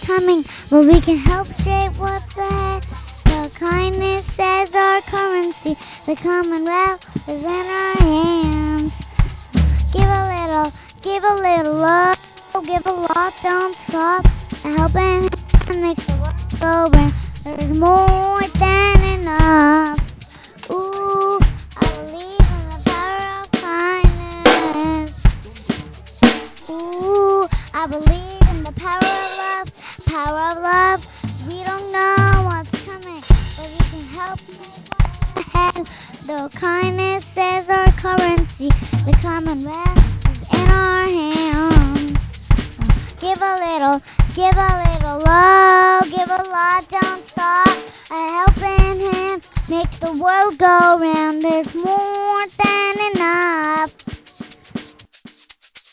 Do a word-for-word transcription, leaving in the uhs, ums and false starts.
coming, but we can help shape what's ahead. The kindness is our currency. The Commonwealth is in our hands. Give a little, give a little love. Give a lot, don't stop. A helping hand makes the world go round. There's more than enough. Ooh, I believe in the power of kindness. Ooh, I believe in the power of love. Power of love. We don't know what's coming, but we can help ahead. The kindness is our currency. The Commonwealth is in our hands. Give a little, give a little love. Give a lot, don't stop. A helping hand makes the world go round. There's more